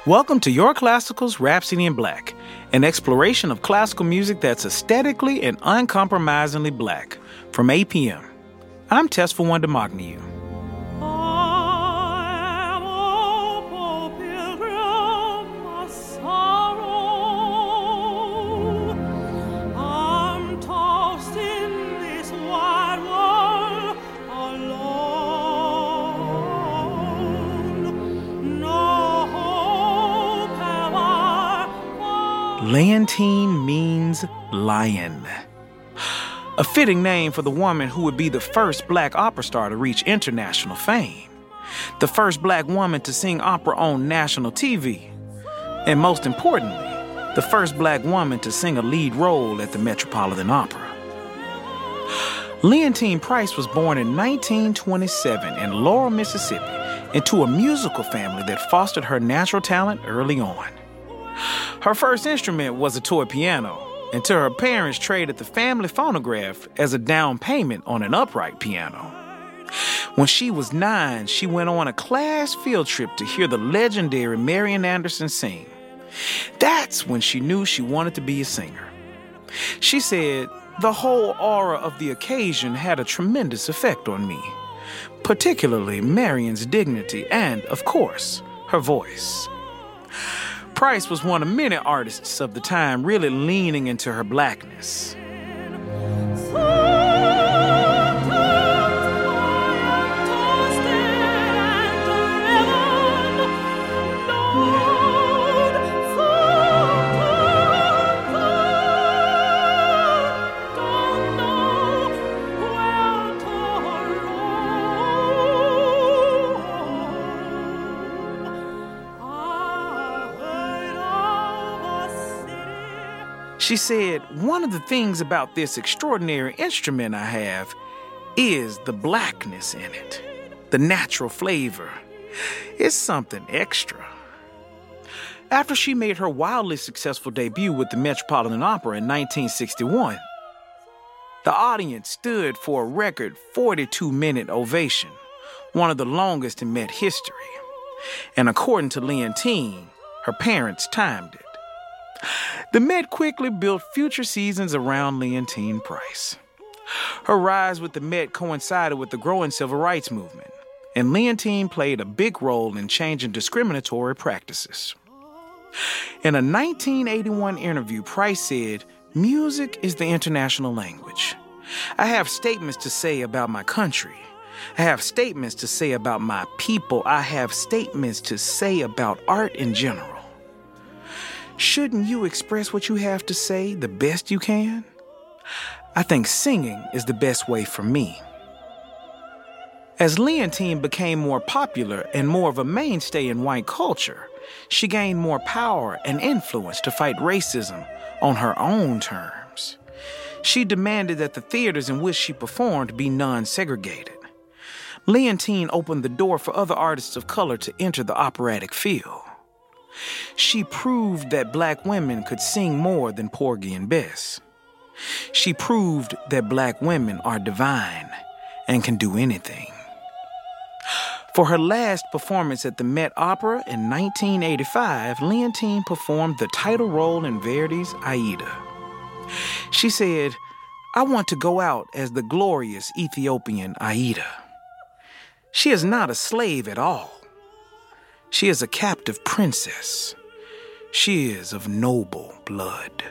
Welcome to Your Classical's Rhapsody in Black, an exploration of classical music that's aesthetically and uncompromisingly black, from APM. I'm Tesfa Wondamagniu. Leontine means lion. A fitting name for the woman who would be the first black opera star to reach international fame. The first black woman to sing opera on national TV. And most importantly, the first black woman to sing a lead role at the Metropolitan Opera. Leontine Price was born in 1927 in Laurel, Mississippi, into a musical family that fostered her natural talent early on. Her first instrument was a toy piano, until her parents traded the family phonograph as a down payment on an upright piano. When she was 9, she went on a class field trip to hear the legendary Marian Anderson sing. That's when she knew she wanted to be a singer. She said, "The whole aura of the occasion had a tremendous effect on me, particularly Marian's dignity and, of course, her voice." Price was one of many artists of the time really leaning into her blackness. She said, "One of the things about this extraordinary instrument I have is the blackness in it, the natural flavor. It's something extra." After she made her wildly successful debut with the Metropolitan Opera in 1961, the audience stood for a record 42-minute ovation, one of the longest in Met history. And according to Leontine, her parents timed it. The Met quickly built future seasons around Leontine Price. Her rise with the Met coincided with the growing civil rights movement, and Leontine played a big role in changing discriminatory practices. In a 1981 interview, Price said, "Music is the international language. I have statements to say about my country. I have statements to say about my people. I have statements to say about art in general. Shouldn't you express what you have to say the best you can? I think singing is the best way for me." As Leontine became more popular and more of a mainstay in white culture, she gained more power and influence to fight racism on her own terms. She demanded that the theaters in which she performed be non-segregated. Leontine opened the door for other artists of color to enter the operatic field. She proved that black women could sing more than Porgy and Bess. She proved that black women are divine and can do anything. For her last performance at the Met Opera in 1985, Leontine performed the title role in Verdi's Aida. She said, "I want to go out as the glorious Ethiopian Aida. She is not a slave at all. She is a captive princess. She is of noble blood."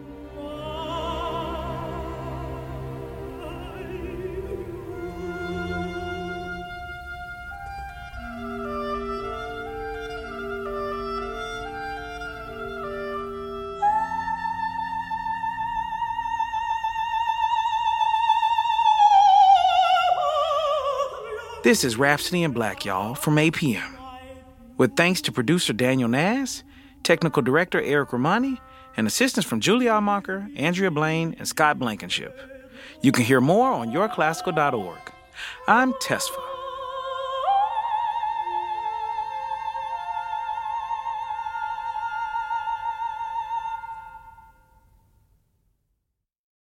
This is Rhapsody in Black, y'all, from APM. With thanks to producer Daniel Nass, technical director Eric Romani, and assistance from Julie Almacher, Andrea Blaine, and Scott Blankenship. You can hear more on yourclassical.org. I'm Tesfa.